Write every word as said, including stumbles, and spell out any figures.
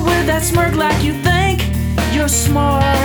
with that smirk like you think you're smart.